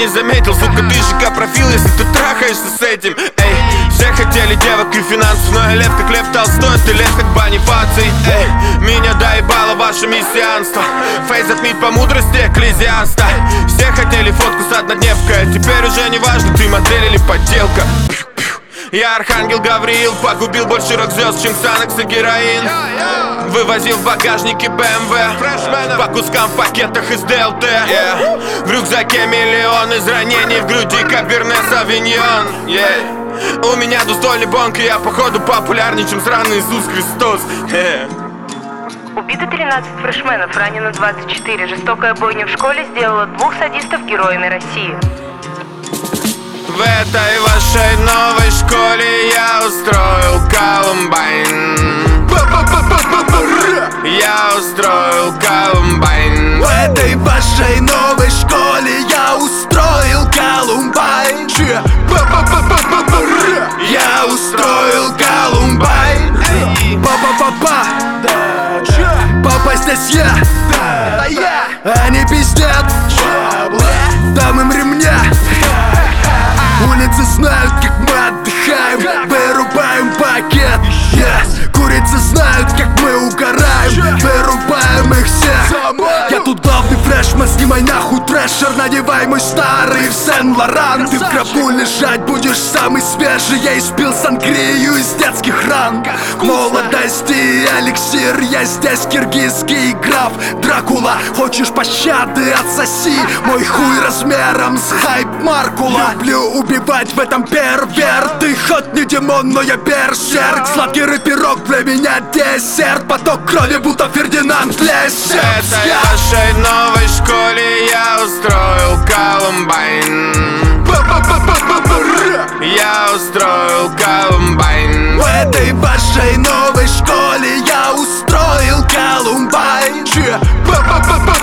не заметил, сука, ты ЖК профил, если ты трахаешься с этим. Эй, все хотели девок и финансов, но я лев как Лев Толстой, ты лев как Бонифаций. Эй, меня доебало ваше мессианство, фейс отмить по мудрости экклезиаста. Все хотели фотку с однодневкой, теперь уже не важно, ты модель или подделка. Я Архангел Гавриил, погубил больше рок-звезд, чем Ксанакс и героин. Вывозил в багажнике БМВ, по кускам в пакетах из ДЛТ. В рюкзаке миллион из ранений, в груди Каберне Савиньон. У меня двуствольный бонг, и я походу популярнее, чем сраный Иисус Христос. Убито 13 фрешменов, ранено 24. Жестокая бойня в школе сделала 2 садистов героями России. В этой вашей новой школе я устроил Колумбайн. Я устроил Колумбайн. В этой вашей новой школе я устроил Колумбайн. Я устроил Колумбайн. Папа, папа, здесь я. Они пиздят, дам им ремня. Улицы знают, как мы отдыхаем, вырубаем пакет. Курицы знают, как мы угораем, вырубаем их всех. Я тут главный фрешмен, снимай нахуй трэшер, надевай мой старый в Сен-Лоран. Ты в гробу лежать будешь самый свежий, я испил сангрию из детских ран. Молодость и эликсир, я здесь киргизский граф Дракула. Хочешь пощады, отсоси мой хуй размером с хайп-маркула. Люблю убивать в этом перверт, ты хоть не демон, но я берсерк. Сладкий пирог для меня десерт, поток крови будто Фердинанд Лессерс. В этой вашей новой школе я устроил Колумбайн. Я устроил Колумбайн. В этой вашей новой школе я устроил Колумбайн.